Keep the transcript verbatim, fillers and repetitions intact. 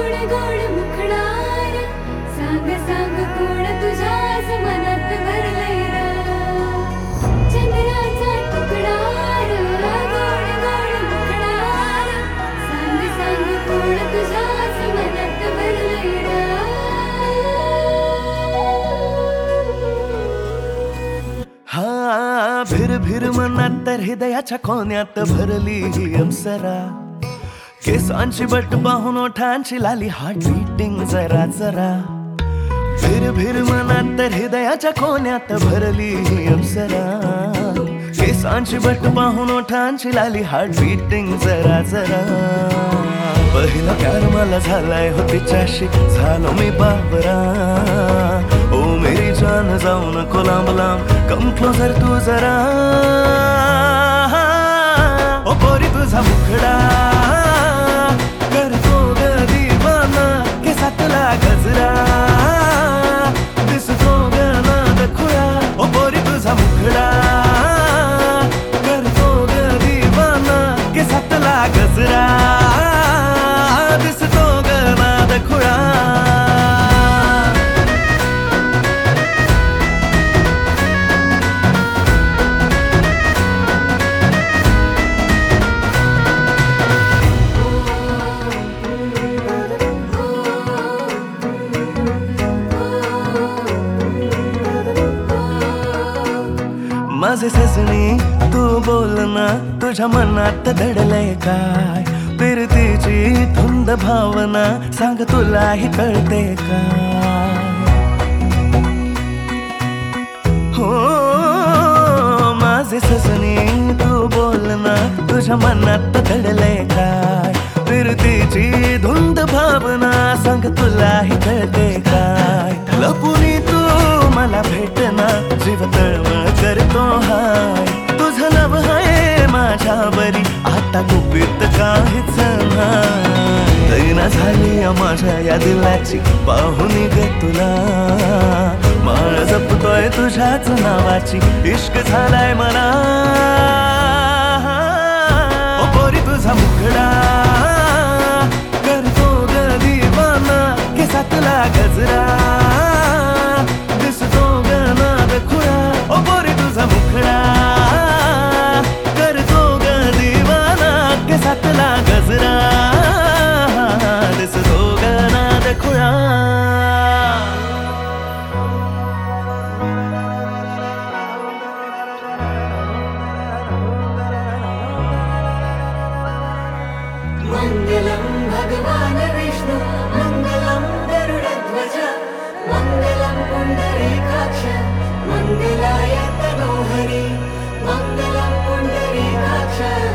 गोड गोड मुखडा र, सांग सांग कोण तुझ्याच मनात भरलंय र. चंद्राचा तुकडा र, गोड गोड मुखडा र, सांग सांग कोण तुझ्याच मनात भरलंय र. हा भिर भिर मनात तर हृदयाच्या कोण्यात भरली ही अप्सरा. केसांची बट पाहून ओठांची लाली हार्ट बीटिंग जरा जरा. भिर भिर मनात तर हृदयाच्या कोण्यात भरली ही अप्सरा. केसांची बट पाहून ओठांची लाली हार्ट बीटिंग जरा जरा. पहिला प्यार मला झालाय हो तिच्याशी, झालो मी बाबरा. ओ मेरी जान जाऊ नको लांब लांब, कम क्लोजर तू जरा. ओ पोरी तुझा मुखडा करतो ग दिवाना, केसातला गजरा दिसतो ग नाद खुळा. ओ पोरी तुझा मुखडा करतो ग दिवाना, केसातला गजरा दिसतो ग नाद खुळा. माझे सजनी तू बोल ना, तुझ्या मनात दडलंय काय. फिरतीची धुंद भावना सांग तुलाही कळते काय. हो माझे सजनी तू बोल ना, तुझ्या मनात दडलंय काय. फिरतीची धुंद भावना सांग तुलाही कळते काय. लपुनी तू मला भेटना, जीव तळमळ करतो हाय. तुझं लव आहे माझ्या बरी, आता गुपित काहीच नाही. दैना झाली माझ्या या दिलाची पाहून ग तुला. माळ जपतोय तुझ्याच नावाची, इश्क झालाय मला. ओ पोरी तुझा मुखडा करतो ग दिवाना, केसातला गजरा दिसतो ग नाद खुळा. ओ पोरी तुझा मुखडा करतो ग दिवाना, केसातला गजरा दिसतो ग नाद खुळा. मंगलम भगवान विष्णु, मंगलम गरुडध्वज, मंगलम पुंडरीकाक्ष, मंगलाय तनोहरी, मंगलम पुंडरीकाक्ष.